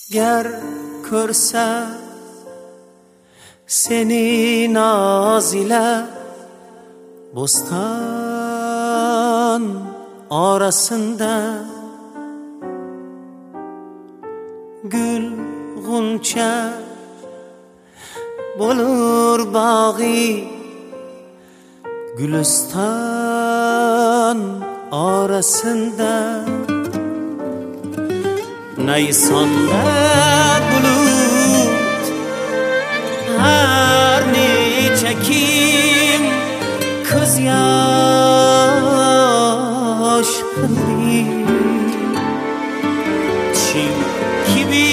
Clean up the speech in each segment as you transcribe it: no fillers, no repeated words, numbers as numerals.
Ger körse seni naz ile bostan arasında gül gunça bolur bağı gülistan arasında Nisan'da bulut her neçe kim kız yaş kıldı çim gibi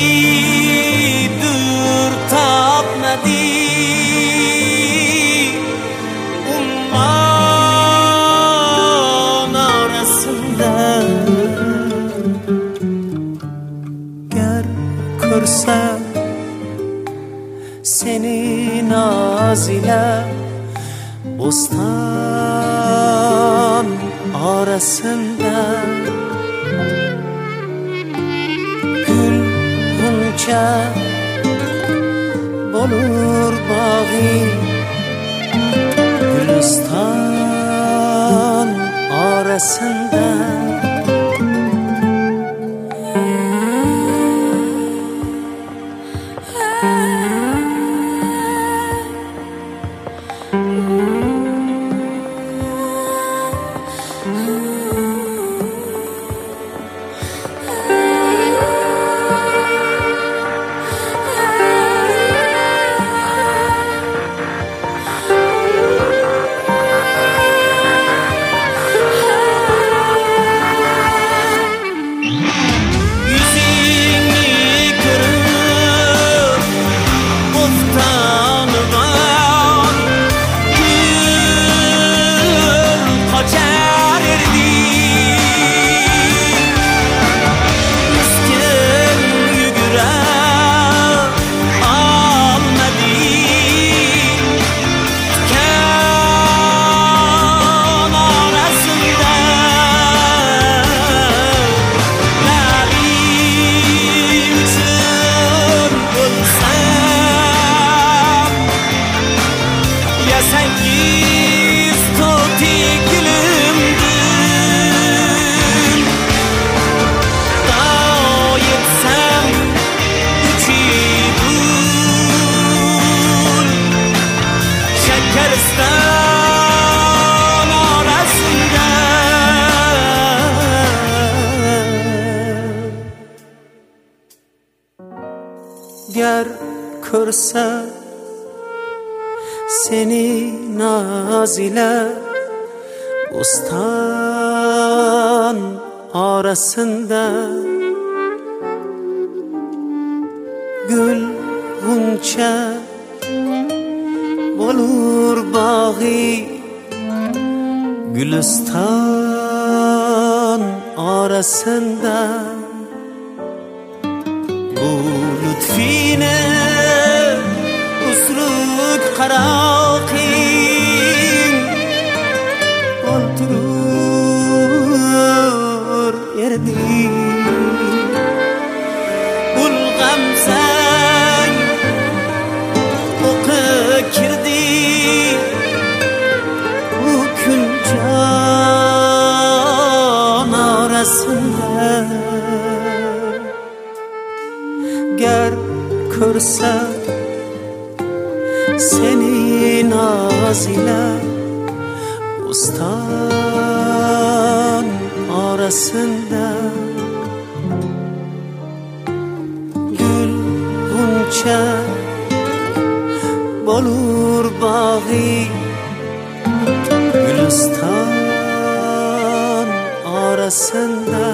dur tapmadı umman arasında görse seni naz ile bostan arasında gül gunça bolur bağı gülistan arasında Ger körse seni naz ile bostan arasında gül gunça bolur bağı gülistan arasında bu lütfine usruk karakin oturur yerdi ulgam sen oku kirdi bu kül can arasında ger körse seni naz ile bostan arasında gül gunça bolur bağı gülistan arasında